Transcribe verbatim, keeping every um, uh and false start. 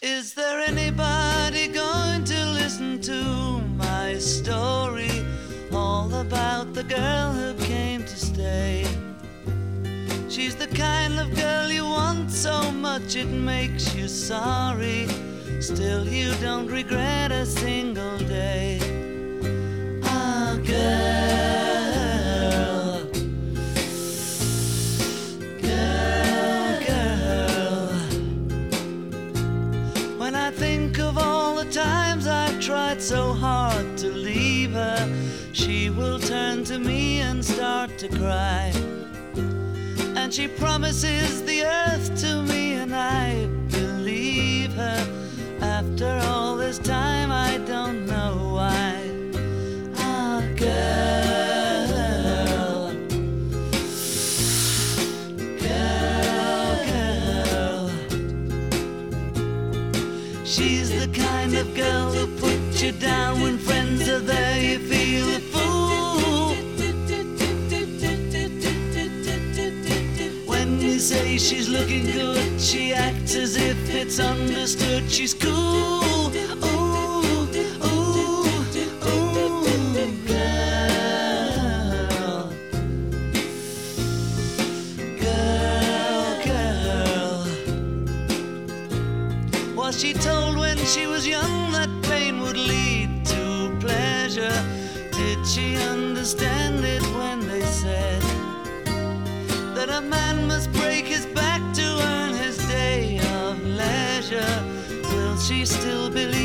Is there anybody going to listen to my story? All about the girl who came to stay. She's the kind of girl you want so much it makes you sorry. Still you don't regret a single day. Ah, girl, girl, girl. When I think of all the times I've tried so hard to leave her, she will turn to me and start to cry. And she promises the earth to me, and I believe her. After all this time, I don't know why. Ah, girl, girl, girl. She's the kind of girl who puts you down when friends are there. You feel a fool. When you say she's looking good, she acts as if it's understood. She's cool. Ooh, ooh, ooh, girl, girl, girl. Was she told when she was young that pain would lead to pleasure? Did she understand it when they said that a man must break his back to earn his day of leisure? Will she still believe